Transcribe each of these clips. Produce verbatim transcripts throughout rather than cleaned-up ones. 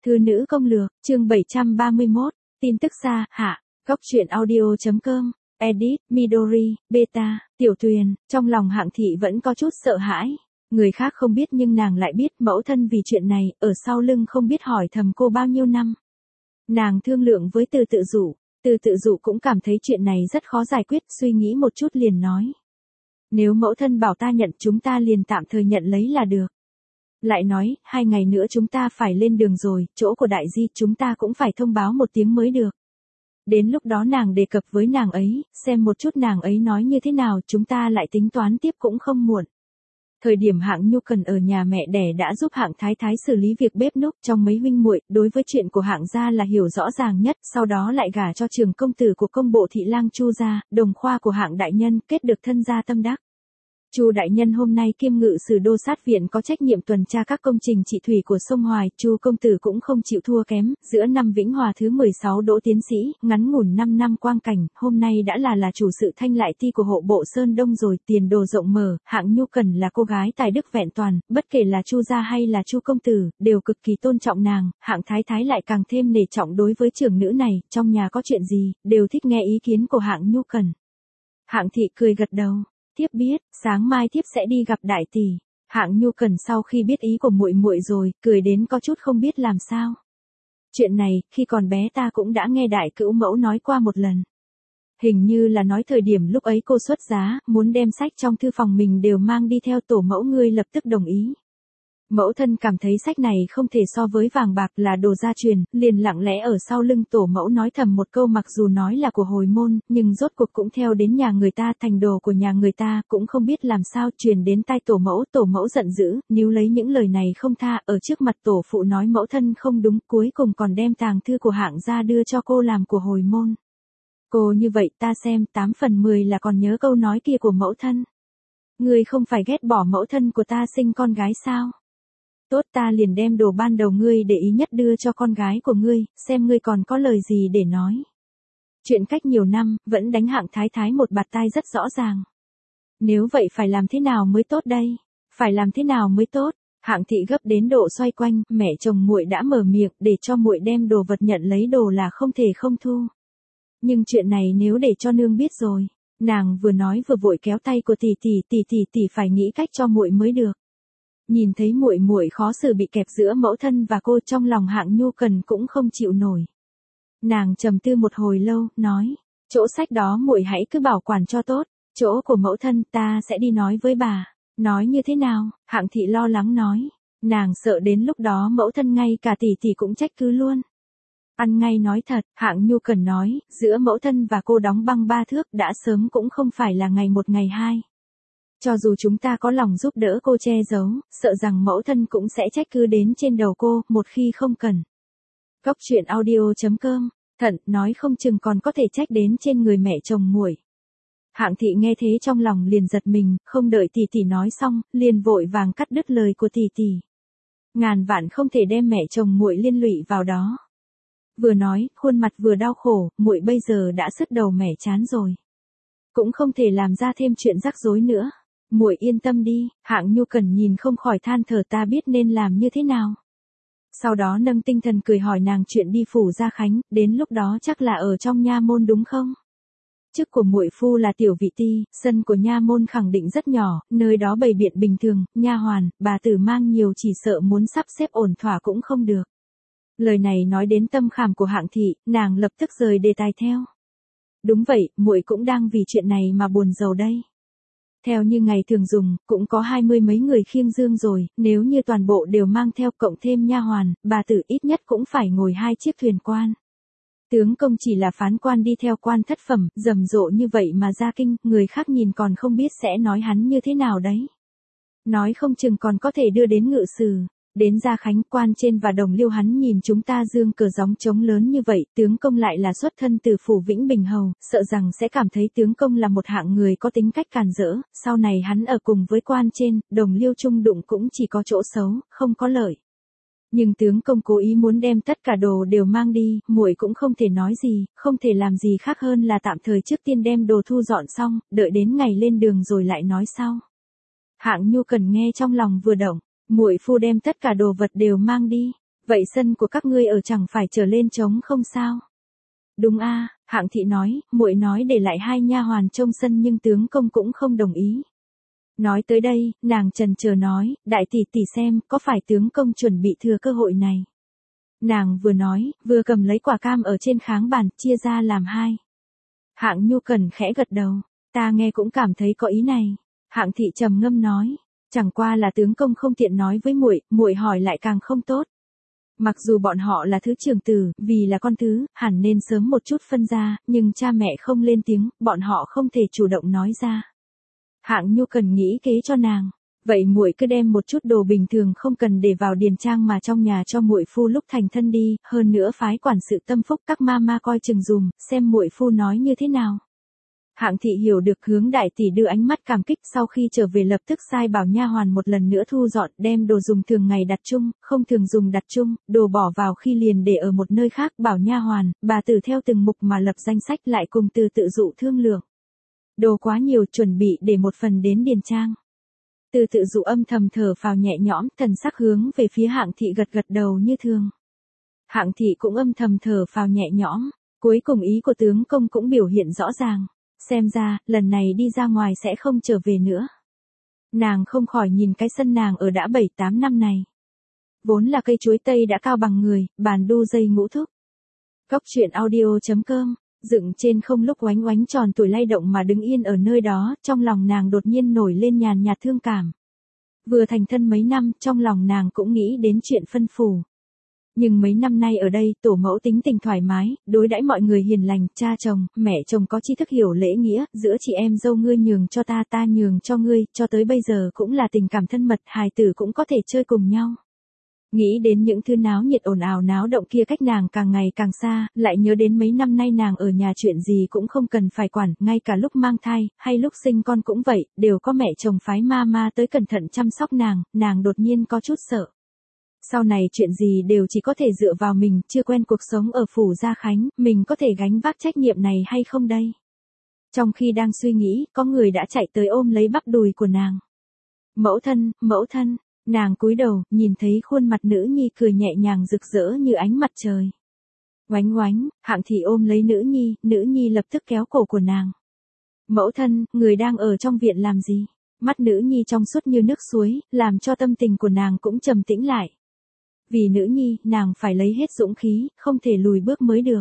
Thư nữ công lược, chương bảy trăm ba mươi mốt, tin tức xa, hạ, góc truyện audio.com, edit, Midori, beta, tiểu tuyền, trong lòng Hạng Thị vẫn có chút sợ hãi. Người khác không biết nhưng nàng lại biết mẫu thân vì chuyện này, ở sau lưng không biết hỏi thầm cô bao nhiêu năm. Nàng thương lượng với Từ Tự Dụ, Từ Tự Dụ cũng cảm thấy chuyện này rất khó giải quyết, suy nghĩ một chút liền nói. Nếu mẫu thân bảo ta nhận chúng ta liền tạm thời nhận lấy là được. Lại nói, hai ngày nữa chúng ta phải lên đường rồi, chỗ của đại di chúng ta cũng phải thông báo một tiếng mới được. Đến lúc đó nàng đề cập với nàng ấy, xem một chút nàng ấy nói như thế nào, chúng ta lại tính toán tiếp cũng không muộn. Thời điểm Hạng Nhu Cần ở nhà mẹ đẻ đã giúp Hạng Thái Thái xử lý việc bếp núc, trong mấy huynh muội, đối với chuyện của Hạng gia là hiểu rõ ràng nhất, sau đó lại gả cho trường công tử của công bộ thị lang Chu gia, đồng khoa của Hạng đại nhân, kết được thân gia tâm đắc. Chu đại nhân hôm nay kiêm ngự sử đô sát viện có trách nhiệm tuần tra các công trình trị thủy của sông Hoài, Chu công tử cũng không chịu thua kém, giữa năm Vĩnh Hòa thứ mười sáu đỗ tiến sĩ, ngắn ngủn năm năm quang cảnh, hôm nay đã là là chủ sự thanh lại ti của hộ bộ Sơn Đông rồi, tiền đồ rộng mở, Hạng Nhu Cần là cô gái tài đức vẹn toàn, bất kể là Chu gia hay là Chu công tử, đều cực kỳ tôn trọng nàng, Hạng Thái Thái lại càng thêm nể trọng đối với trưởng nữ này, trong nhà có chuyện gì, đều thích nghe ý kiến của Hạng Nhu Cần. Hạng Thị cười gật đầu. Thiếp biết, sáng mai thiếp sẽ đi gặp đại tỷ. Hạng Nhu Cần sau khi biết ý của muội muội rồi, cười đến có chút không biết làm sao. Chuyện này, khi còn bé ta cũng đã nghe đại cữu mẫu nói qua một lần. Hình như là nói thời điểm lúc ấy cô xuất giá, muốn đem sách trong thư phòng mình đều mang đi theo, tổ mẫu ngươi lập tức đồng ý. Mẫu thân cảm thấy sách này không thể so với vàng bạc, là đồ gia truyền, liền lặng lẽ ở sau lưng tổ mẫu nói thầm một câu, mặc dù nói là của hồi môn, nhưng rốt cuộc cũng theo đến nhà người ta, thành đồ của nhà người ta, cũng không biết làm sao truyền đến tai tổ mẫu, tổ mẫu giận dữ, níu lấy những lời này không tha, ở trước mặt tổ phụ nói mẫu thân không đúng, cuối cùng còn đem tàng thư của Hạng gia đưa cho cô làm của hồi môn. Cô như vậy ta xem, tám phần mười là còn nhớ câu nói kia của mẫu thân. Ngươi không phải ghét bỏ mẫu thân của ta sinh con gái sao? Tốt, ta liền đem đồ ban đầu ngươi để ý nhất đưa cho con gái của ngươi, xem ngươi còn có lời gì để nói. Chuyện cách nhiều năm, vẫn đánh Hạng Thái Thái một bạt tai rất rõ ràng. Nếu vậy phải làm thế nào mới tốt đây? Phải làm thế nào mới tốt? Hạng Thị gấp đến độ xoay quanh, mẹ chồng muội đã mở miệng, để cho muội đem đồ vật nhận lấy đồ là không thể không thu. Nhưng chuyện này nếu để cho nương biết rồi, nàng vừa nói vừa vội kéo tay của tỷ tỷ, tỷ tỷ tỷ phải nghĩ cách cho muội mới được. Nhìn thấy muội muội khó xử bị kẹp giữa mẫu thân và cô, trong lòng Hạng Nhu Cần cũng không chịu nổi. Nàng trầm tư một hồi lâu, nói, chỗ sách đó muội hãy cứ bảo quản cho tốt, chỗ của mẫu thân ta sẽ đi nói với bà. Nói như thế nào? Hạng Thị lo lắng nói, nàng sợ đến lúc đó mẫu thân ngay cả tỷ tỷ cũng trách cứ luôn. Ăn ngay nói thật, Hạng Nhu Cần nói, giữa mẫu thân và cô đóng băng ba thước đã sớm cũng không phải là ngày một ngày hai. Cho dù chúng ta có lòng giúp đỡ cô che giấu, sợ rằng mẫu thân cũng sẽ trách cứ đến trên đầu cô, một khi không cần. Góc truyện audio.com, thận, nói không chừng còn có thể trách đến trên người mẹ chồng muội. Hạng Thị nghe thế trong lòng liền giật mình, không đợi tỷ tỷ nói xong, liền vội vàng cắt đứt lời của tỷ tỷ. Ngàn vạn không thể đem mẹ chồng muội liên lụy vào đó. Vừa nói, khuôn mặt vừa đau khổ, muội bây giờ đã sứt đầu mẻ chán rồi. Cũng không thể làm ra thêm chuyện rắc rối nữa. Muội yên tâm đi, Hạng Nhu Cần nhìn không khỏi than thở, ta biết nên làm như thế nào. Sau đó nâng tinh thần cười hỏi nàng chuyện đi phủ Gia Khánh, đến lúc đó chắc là ở trong nha môn đúng không? Chức của muội phu là tiểu vị ti, sân của nha môn khẳng định rất nhỏ, nơi đó bày biện bình thường, nha hoàn, bà tử mang nhiều chỉ sợ muốn sắp xếp ổn thỏa cũng không được. Lời này nói đến tâm khảm của Hạng Thị, nàng lập tức rời đề tài theo. Đúng vậy, muội cũng đang vì chuyện này mà buồn rầu đây. Theo như ngày thường dùng, cũng có hai mươi mấy người khiêng dương rồi, nếu như toàn bộ đều mang theo cộng thêm nha hoàn, bà tử ít nhất cũng phải ngồi hai chiếc thuyền quan. Tướng công chỉ là phán quan đi theo quan thất phẩm, rầm rộ như vậy mà ra kinh, người khác nhìn còn không biết sẽ nói hắn như thế nào đấy. Nói không chừng còn có thể đưa đến ngự sử. Đến Gia Khánh, quan trên và đồng liêu hắn nhìn chúng ta dương cờ gióng trống lớn như vậy, tướng công lại là xuất thân từ phủ Vĩnh Bình Hầu, sợ rằng sẽ cảm thấy tướng công là một hạng người có tính cách càn rỡ, sau này hắn ở cùng với quan trên, đồng liêu chung đụng cũng chỉ có chỗ xấu, không có lợi. Nhưng tướng công cố ý muốn đem tất cả đồ đều mang đi, muội cũng không thể nói gì, không thể làm gì khác hơn là tạm thời trước tiên đem đồ thu dọn xong, đợi đến ngày lên đường rồi lại nói sau. Hạng Nhu Cần nghe trong lòng vừa động. Muội phu đem tất cả đồ vật đều mang đi. Vậy sân của các ngươi ở chẳng phải trở lên trống không sao? Đúng a, Hạng Thị nói, muội nói để lại hai nha hoàn trông sân nhưng tướng công cũng không đồng ý. Nói tới đây, nàng chần chờ nói, đại tỷ tỷ xem, có phải tướng công chuẩn bị thừa cơ hội này. Nàng vừa nói, vừa cầm lấy quả cam ở trên kháng bàn, chia ra làm hai. Hạng Nhu Cần khẽ gật đầu, ta nghe cũng cảm thấy có ý này. Hạng Thị trầm ngâm nói, chẳng qua là tướng công không tiện nói với muội, muội hỏi lại càng không tốt. Mặc dù bọn họ là thứ trưởng tử, vì là con thứ, hẳn nên sớm một chút phân ra, nhưng cha mẹ không lên tiếng, bọn họ không thể chủ động nói ra. Hạng Nhu Cần nghĩ kế cho nàng, vậy muội cứ đem một chút đồ bình thường không cần để vào điền trang mà trong nhà cho muội phu lúc thành thân đi, hơn nữa phái quản sự tâm phúc các ma ma coi chừng dùm, xem muội phu nói như thế nào. Hạng Thị hiểu được, hướng đại tỷ đưa ánh mắt cảm kích, sau khi trở về lập tức sai bảo nha hoàn một lần nữa thu dọn, đem đồ dùng thường ngày đặt chung, không thường dùng đặt chung, đồ bỏ vào khi liền để ở một nơi khác, bảo nha hoàn, bà Tử theo từng mục mà lập danh sách lại cùng Từ Tự Dụ thương lượng. Đồ quá nhiều, chuẩn bị để một phần đến điền trang. Từ Tự Dụ âm thầm thở phào nhẹ nhõm, thần sắc hướng về phía Hạng Thị gật gật đầu như thường. Hạng Thị cũng âm thầm thở phào nhẹ nhõm, cuối cùng ý của tướng công cũng biểu hiện rõ ràng. Xem ra, lần này đi ra ngoài sẽ không trở về nữa. Nàng không khỏi nhìn cái sân nàng ở đã bảy tám năm này. Vốn là cây chuối tây đã cao bằng người, bàn đu dây ngũ thúc. Cóc truyện audio chấm com, dựng trên không lúc oánh oánh tròn tuổi lay động mà đứng yên ở nơi đó, trong lòng nàng đột nhiên nổi lên nhàn nhạt thương cảm. Vừa thành thân mấy năm, trong lòng nàng cũng nghĩ đến chuyện phân phù. Nhưng mấy năm nay ở đây, tổ mẫu tính tình thoải mái, đối đãi mọi người hiền lành, cha chồng, mẹ chồng có tri thức hiểu lễ nghĩa, giữa chị em dâu ngươi nhường cho ta, ta nhường cho ngươi, cho tới bây giờ cũng là tình cảm thân mật, hài tử cũng có thể chơi cùng nhau. Nghĩ đến những thứ náo nhiệt ồn ào náo động kia cách nàng càng ngày càng xa, lại nhớ đến mấy năm nay nàng ở nhà chuyện gì cũng không cần phải quản, ngay cả lúc mang thai, hay lúc sinh con cũng vậy, đều có mẹ chồng phái ma ma tới cẩn thận chăm sóc nàng, nàng đột nhiên có chút sợ. Sau này chuyện gì đều chỉ có thể dựa vào mình, chưa quen cuộc sống ở phủ Gia Khánh, mình có thể gánh vác trách nhiệm này hay không đây? Trong khi đang suy nghĩ, có người đã chạy tới ôm lấy bắp đùi của nàng. Mẫu thân, mẫu thân, nàng cúi đầu, nhìn thấy khuôn mặt nữ nhi cười nhẹ nhàng rực rỡ như ánh mặt trời. Oánh oánh, Hạng Thị ôm lấy nữ nhi, nữ nhi lập tức kéo cổ của nàng. Mẫu thân, người đang ở trong viện làm gì? Mắt nữ nhi trong suốt như nước suối, làm cho tâm tình của nàng cũng trầm tĩnh lại. Vì nữ nhi, nàng phải lấy hết dũng khí, không thể lùi bước mới được.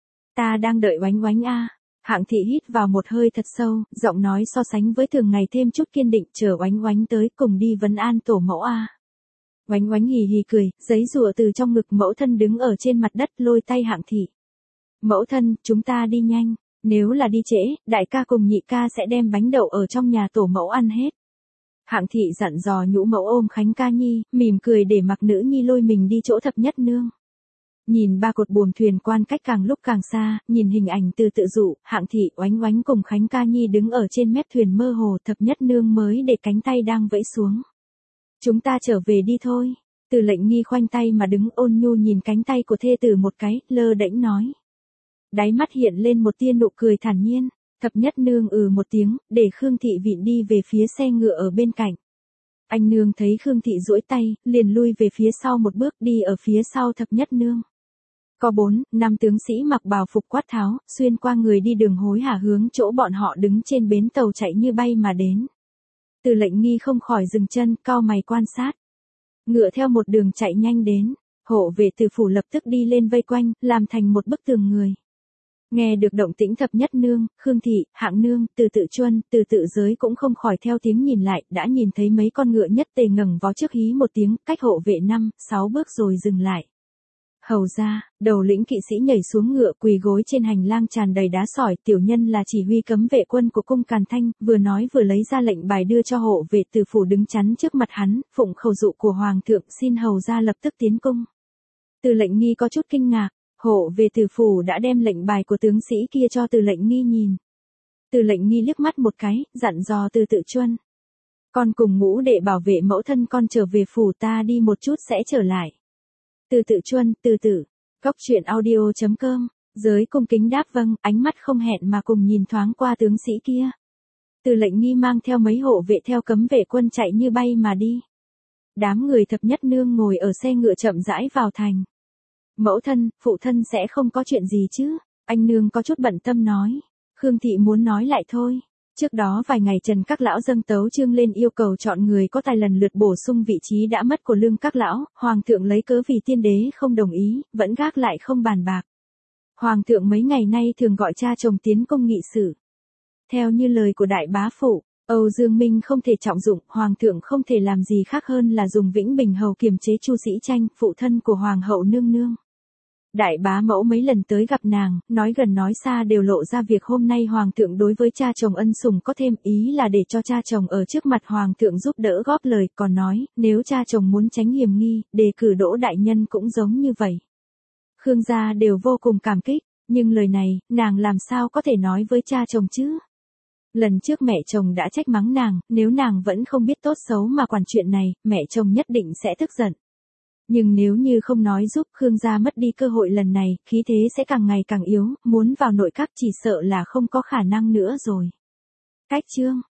Ta đang đợi oánh oánh a. Hạng Thị hít vào một hơi thật sâu, giọng nói so sánh với thường ngày thêm chút kiên định, chờ oánh oánh tới cùng đi vấn an tổ mẫu a. Oánh oánh hì hì cười, giấy rùa từ trong ngực mẫu thân đứng ở trên mặt đất lôi tay Hạng Thị. Mẫu thân, chúng ta đi nhanh, nếu là đi trễ, đại ca cùng nhị ca sẽ đem bánh đậu ở trong nhà tổ mẫu ăn hết. Hạng Thị dặn dò nhũ mẫu ôm Khánh ca nhi, mỉm cười để mặc nữ nhi lôi mình đi chỗ thập nhất nương. Nhìn ba cột buồm thuyền quan cách càng lúc càng xa, nhìn hình ảnh Từ Tự Dụ, Hạng Thị, oánh oánh cùng Khánh ca nhi đứng ở trên mép thuyền mơ hồ, thập nhất nương mới để cánh tay đang vẫy xuống. Chúng ta trở về đi thôi. Từ Lệnh Nghi khoanh tay mà đứng ôn nhu nhìn cánh tay của thê tử một cái, lơ đễnh nói. Đáy mắt hiện lên một tia nụ cười thản nhiên. Thập nhất nương ừ một tiếng, để Khương Thị vịn đi về phía xe ngựa ở bên cạnh. Anh nương thấy Khương Thị duỗi tay, liền lui về phía sau một bước đi ở phía sau thập nhất nương. Có bốn, năm tướng sĩ mặc bào phục quát tháo, xuyên qua người đi đường hối hả hướng chỗ bọn họ đứng trên bến tàu chạy như bay mà đến. Từ Lệnh Nghi không khỏi dừng chân, cau mày quan sát. Ngựa theo một đường chạy nhanh đến, hộ vệ Từ phủ lập tức đi lên vây quanh, làm thành một bức tường người. Nghe được động tĩnh thập nhất nương, Khương Thị, Hạng nương, Từ Tự Chuân, Từ Tự Giới cũng không khỏi theo tiếng nhìn lại, đã nhìn thấy mấy con ngựa nhất tề ngẩng vó trước hí một tiếng, cách hộ vệ năm, sáu bước rồi dừng lại. Hầu ra, đầu lĩnh kỵ sĩ nhảy xuống ngựa quỳ gối trên hành lang tràn đầy đá sỏi, tiểu nhân là chỉ huy cấm vệ quân của cung Càn Thanh, vừa nói vừa lấy ra lệnh bài đưa cho hộ vệ Từ phủ đứng chắn trước mặt hắn, phụng khẩu dụ của hoàng thượng, xin hầu ra lập tức tiến cung. Từ Lệnh Nghi có chút kinh ngạc. Hộ về Từ phủ đã đem lệnh bài của tướng sĩ kia cho Từ Lệnh Nghi nhìn. Từ Lệnh Nghi liếc mắt một cái, dặn dò Từ Tự Chuân. Con cùng ngũ đệ bảo vệ mẫu thân con trở về phủ, ta đi một chút sẽ trở lại. Từ Tự Chuân, từ từ. Cóc truyện audio chấm com. Giới cung kính đáp vâng, ánh mắt không hẹn mà cùng nhìn thoáng qua tướng sĩ kia. Từ Lệnh Nghi mang theo mấy hộ vệ theo cấm vệ quân chạy như bay mà đi. Đám người thập nhất nương ngồi ở xe ngựa chậm rãi vào thành. Mẫu thân, phụ thân sẽ không có chuyện gì chứ? Anh nương có chút bận tâm nói. Khương thị muốn nói lại thôi. Trước đó vài ngày Trần các lão dâng tấu chương lên yêu cầu chọn người có tài lần lượt bổ sung vị trí đã mất của Lương các lão, hoàng thượng lấy cớ vì tiên đế không đồng ý, vẫn gác lại không bàn bạc. Hoàng thượng mấy ngày nay thường gọi cha chồng tiến công nghị sự. Theo như lời của đại bá phụ, Âu Dương Minh không thể trọng dụng, hoàng thượng không thể làm gì khác hơn là dùng Vĩnh Bình hầu kiềm chế Chu Sĩ Tranh, phụ thân của hoàng hậu nương nương. Đại bá mẫu mấy lần tới gặp nàng, nói gần nói xa đều lộ ra việc hôm nay hoàng thượng đối với cha chồng ân sủng có thêm, ý là để cho cha chồng ở trước mặt hoàng thượng giúp đỡ góp lời, còn nói, nếu cha chồng muốn tránh hiểm nghi, đề cử Đỗ đại nhân cũng giống như vậy. Khương gia đều vô cùng cảm kích, nhưng lời này, nàng làm sao có thể nói với cha chồng chứ? Lần trước mẹ chồng đã trách mắng nàng, nếu nàng vẫn không biết tốt xấu mà quản chuyện này, mẹ chồng nhất định sẽ tức giận. Nhưng nếu như không nói giúp Khương gia mất đi cơ hội lần này, khí thế sẽ càng ngày càng yếu, muốn vào nội các chỉ sợ là không có khả năng nữa rồi. Cách chương